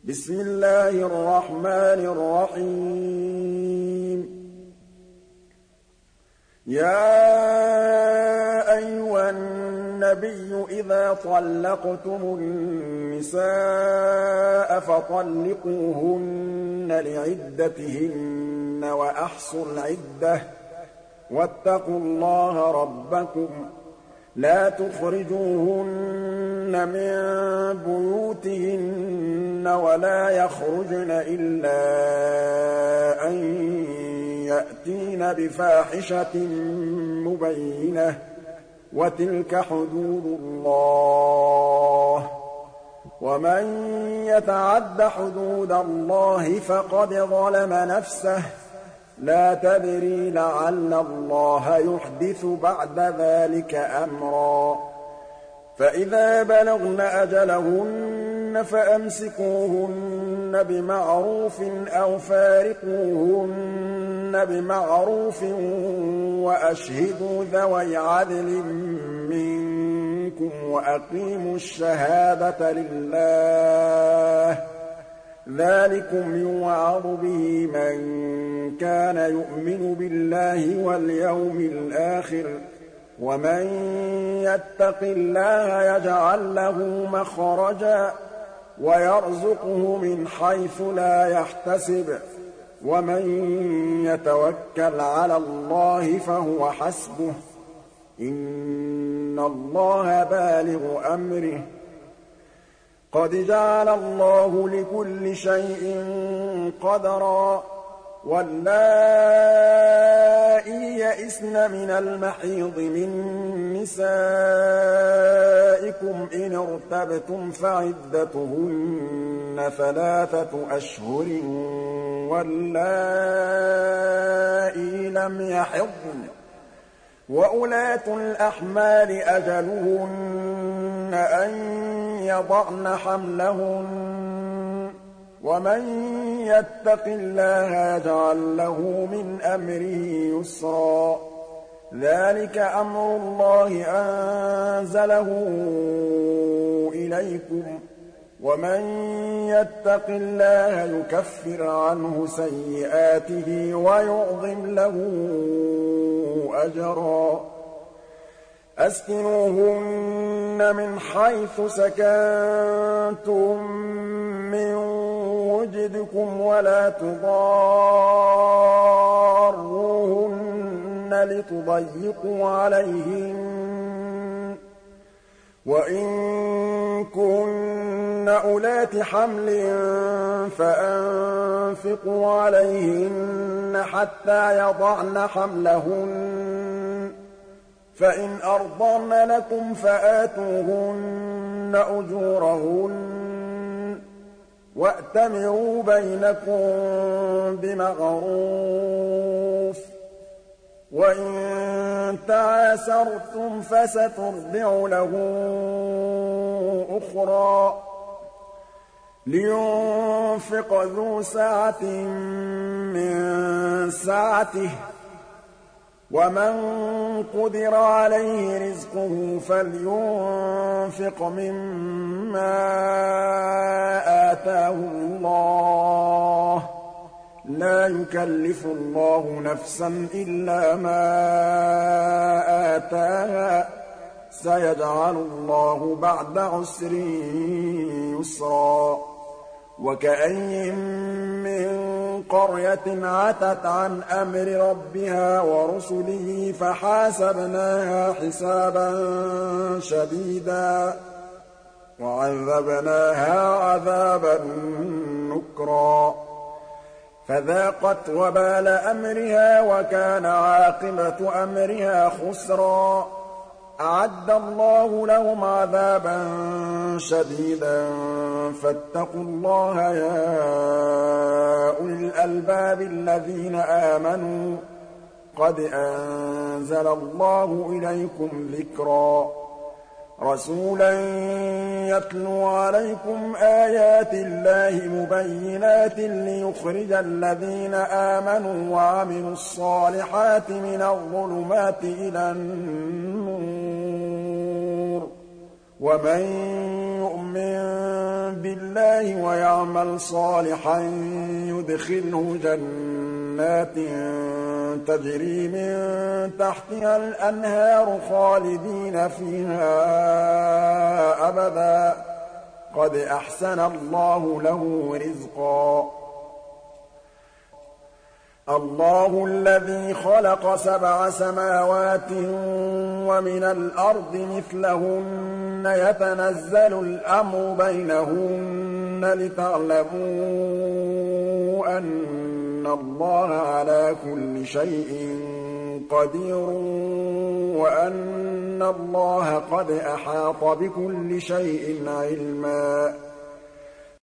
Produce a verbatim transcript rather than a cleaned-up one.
بسم الله الرحمن الرحيم يا أيها النبي إذا طلقتم النساء فطلقوهن لعدتهن وأحصوا العدة واتقوا الله ربكم لا تخرجوهن من بيوتهن ولا يخرجن إلا أن يأتين بفاحشة مبينة وتلك حدود الله ومن يتعد حدود الله فقد ظلم نفسه لا تدري لعل الله يحدث بعد ذلك أمرا فإذا بلغن أجلهن فأمسكوهن بمعروف أو فارقوهن بمعروف وأشهدوا ذوي عدل منكم وأقيموا الشهادة لله ذلكم يوعظ به من كان يؤمن بالله واليوم الآخر ومن يتق الله يجعل له مخرجا ويرزقه من حيث لا يحتسب ومن يتوكل على الله فهو حسبه إن الله بالغ أمره قد جعل الله لكل شيء قدرا واللائي يئسن من المحيض من نسائكم إن ارتبتم فعدتهن ثلاثة أشهر واللائي لم يحضن وأولاة الأحمال أجلهن أن يضعن حملهن ومن يتق الله يجعل له من أمره يسرا ذلك أمر الله أنزله إليكم ومن يتق الله يكفر عنه سيئاته ويعظم له أجرا أسكنوهن من حيث سكنتم من وجدكم ولا تضاروهن لتضيقوا عليهن وإن كن أولات حمل فأنفقوا عليهن حتى يضعن حملهن فإن أرضن لكم فآتوهن أجورهن وأتمروا بينكم بمعروف وإن تعاسرتم فسترضع له أخرى لينفق ذو سعة من سعته ومن قدر عليه رزقه فلينفق مما آتاه الله لا يكلف الله نفسا إلا ما آتاها سيجعل الله بعد عسر يسرا وكأين من قرية عتت عن أمر ربها ورسله فحاسبناها حسابا شديدا وعذبناها عذابا نكرا فذاقت وبال أمرها وكان عاقبة أمرها خسرا أعد الله لهم عذابا شديدا فاتقوا الله يا أولي الألباب الذين آمنوا قد أنزل الله إليكم ذكرا رسولا يتلو عليكم آيات الله مبينات ليخرج الذين آمنوا وعملوا الصالحات من الظلمات إلى النور ومن يؤمن بالله ويعمل صالحا يدخله جنات تجري من تحتها الأنهار خالدين فيها أبدا قد أحسن الله له رزقا الله الذي خلق سبع سماوات ومن الأرض مثلهن يتنزل الأمر بينهن لتعلموا أن الله على كل شيء قدير وأن الله قد أحاط بكل شيء علما